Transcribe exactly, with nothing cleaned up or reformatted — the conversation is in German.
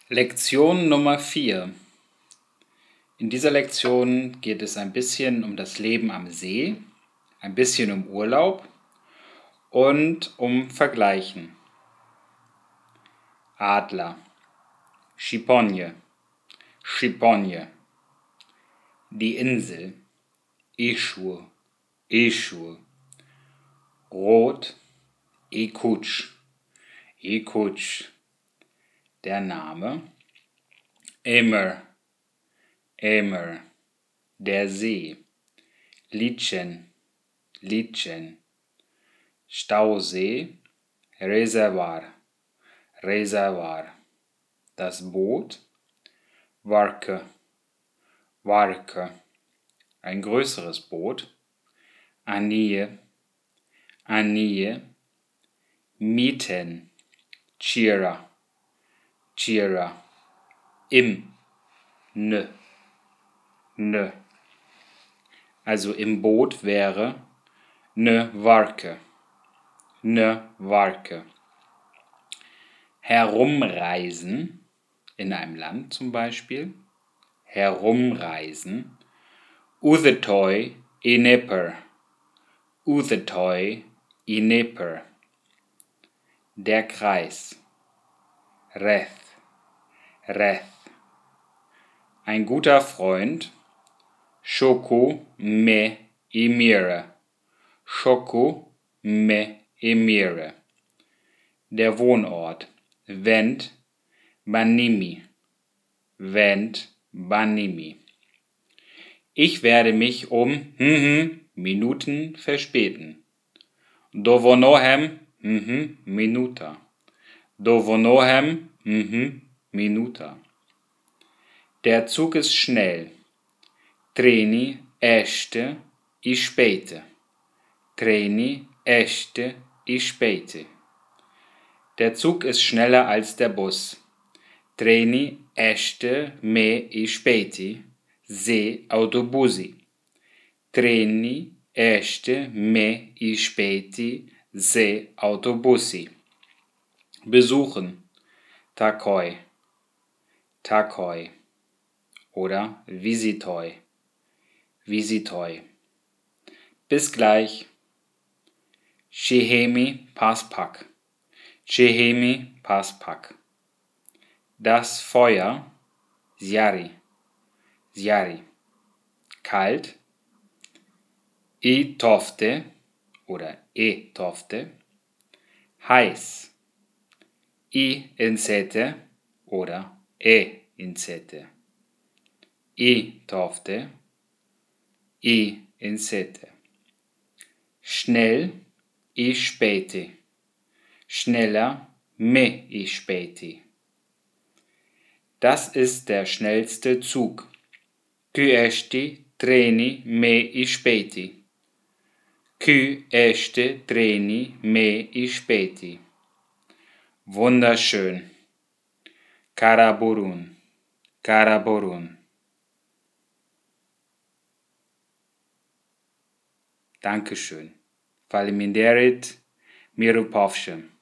Lektion Nummer vier. In dieser Lektion geht es ein bisschen um das Leben am See, ein bisschen um Urlaub und um Vergleichen. Adler, Schiponje, Schiponje. Die Insel, Ischur, Ischur. Rot, Ikutsch, Ikutsch. Der Name, Emer, Emer. Der See, Litschen, Litschen. Stausee, Reservoir, Reservoir. Das Boot, Warke, Warke. Ein größeres Boot, Anie, Anie. Mieten, Chira, Chira. Im, Nö, Nö. Also im Boot wäre ne Warke, ne Warke. Herumreisen, in einem Land zum Beispiel, herumreisen. Uthetoi ineper, Uthetoi ineper. Der Kreis, Reth, Reth. Ein guter Freund, Shoko me emire, Shoko me emire. Der Wohnort, Vent Banimi, Vent Banimi. Ich werde mich um hm, Minuten verspäten. Dovonohem hm, minuta. Dovonohem hm, minuta. Der Zug ist schnell. Treni este i spete. Treni este i spete. Der Zug ist schneller als der Bus. Treni este me i speti. Se autobusi. Treni este me i speti. Se autobusi. Besuchen. Takoi. Takoi. Oder visitoi. Visitoi. Bis gleich. Shehemi Paspak. Shehemi Paspak. Das Feuer. Zjari. Zjari. Kalt. I tofte oder e tofte. Heiß. I insete oder e insete. I tofte, I insete. Schnell, I speti. Schneller, me I speti. Das ist der schnellste Zug. Ky esti treni me I speti. Ky este treni me I speti. Wunderschön. Karaburun, Karaburun. Dankeschön. Faleminderit, Miru Povshem.